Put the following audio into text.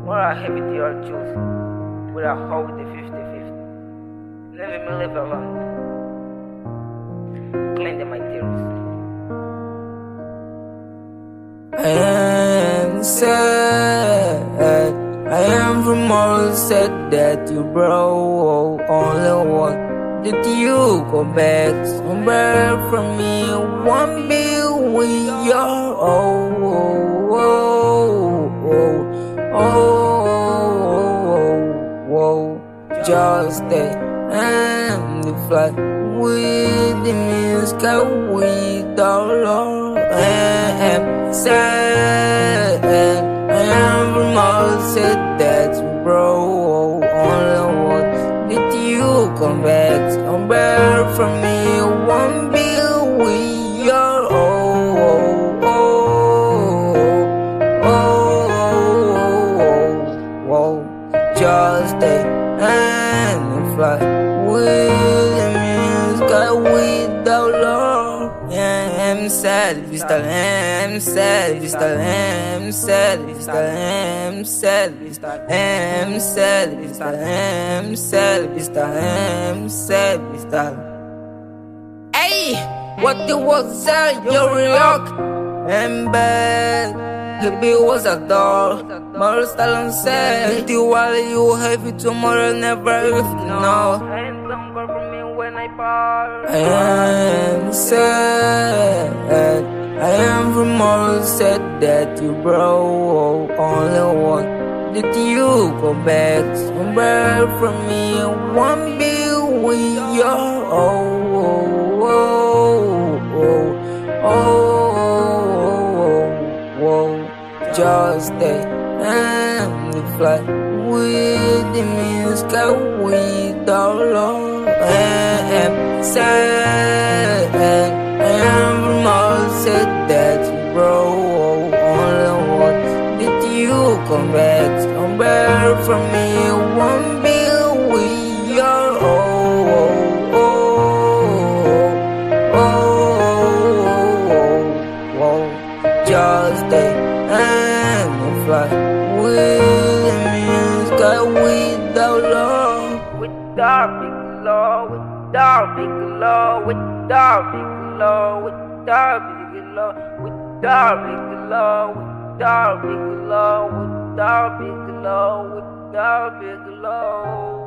More I have it your choose. Without hold the 50-50. Never me live alone. Clean the materials. I am sad. I am from all said that you broke. Only what did you go back? Somewhere from me, one bill with your just stay and the fly with the sky without love. I am sad. I am from all said that you broke. Only what did you come back? Somewhere from me, one bill with your just stay and fly with the sky without love. I'm sad, vista, I'm sad, vista, I'm sad, vista, I'm sad, vista, I'm sad, vista, I'm sad, vista, I'm sad, vista. Hey, what the was that? Your rock, I'm bad. Baby was a doll, more style said. The while you have it tomorrow, never if you know. And don't go from me when I part. I am sad. I am from all said that you broke. Only what did you go back? Somewhere from me, one bill with your just stay and fly with the sky without love. I am sad. I am from all said that you broke. Only what did you come back? Somewhere from me, one bill with your just stay and fly with the sky without love. Without big love, without big love, without big love, without big love, without big love, without big love, without big love, without big love.